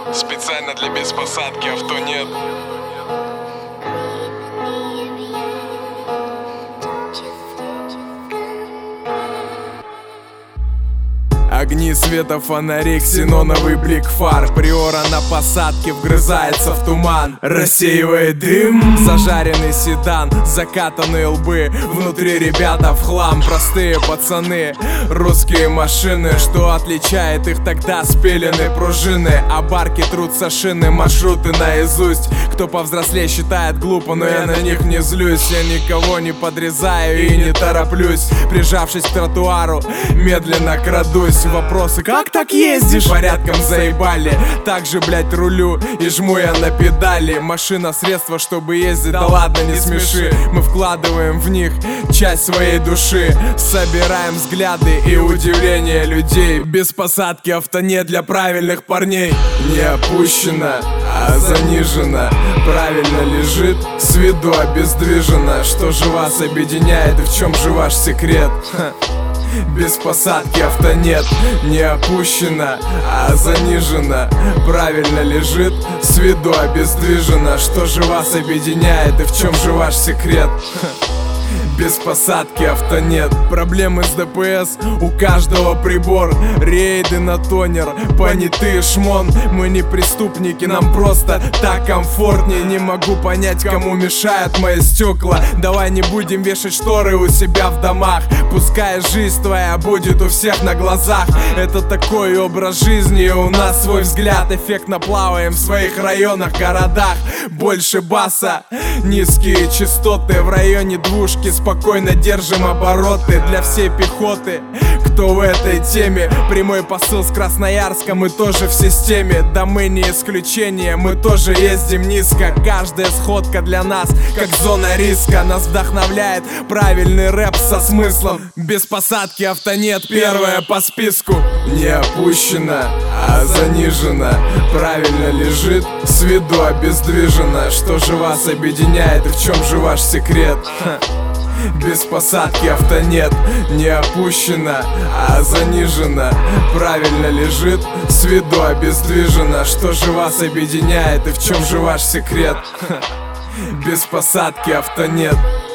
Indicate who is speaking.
Speaker 1: Специально для беспосадки авто нет. Огни света фонарей, ксеноновый блик фар. Приора на посадке вгрызается в туман, рассеивает дым. Зажаренный седан, закатанные лбы, внутри ребята в хлам. Простые пацаны, русские машины. Что отличает их тогда? Спилены пружины, а барки трутся шины, маршруты наизусть. Кто повзрослее считает глупо, но я на них не злюсь. Я никого не подрезаю и не тороплюсь. Прижавшись к тротуару, медленно крадусь. Вопросы: как так ездишь? Порядком заебали. Так же, блять, рулю и жму я на педали. Машина — средство, чтобы ездить, да ладно, не смеши. Мы вкладываем в них часть своей души, собираем взгляды и удивление людей. Без посадки авто не для правильных парней. Не опущено, а занижено, правильно лежит, с виду обездвижено. Что же вас объединяет и в чем же ваш секрет? Без посадки авто нет, не опущено, а занижено, правильно лежит, с виду обездвижено. Что же вас объединяет и в чем же ваш секрет? Без посадки авто нет. Проблемы с ДПС, у каждого прибор. Рейды на тонер, понятые шмон. Мы не преступники, нам просто так комфортнее. Не могу понять, кому мешают мои стекла. Давай не будем вешать шторы у себя в домах. Пускай жизнь твоя будет у всех на глазах. Это такой образ жизни, и у нас свой взгляд. Эффектно плаваем в своих районах, городах. Больше баса, низкие частоты. В районе двушки спокойно держим обороты. Для всей пехоты, кто в этой теме. Прямой посыл с Красноярска: мы тоже в системе. Да мы не исключение, мы тоже ездим низко. Каждая сходка для нас как зона риска. Нас вдохновляет правильный рэп со смыслом. Без посадки авто нет, первое по списку. Не опущено, а занижено, правильно лежит, с виду обездвижено. Что же вас объединяет и в чем же ваш секрет? Без посадки авто нет, не опущено, а занижено, правильно лежит, с виду обездвижено. Что же вас объединяет и в чем же ваш секрет? Без посадки авто нет.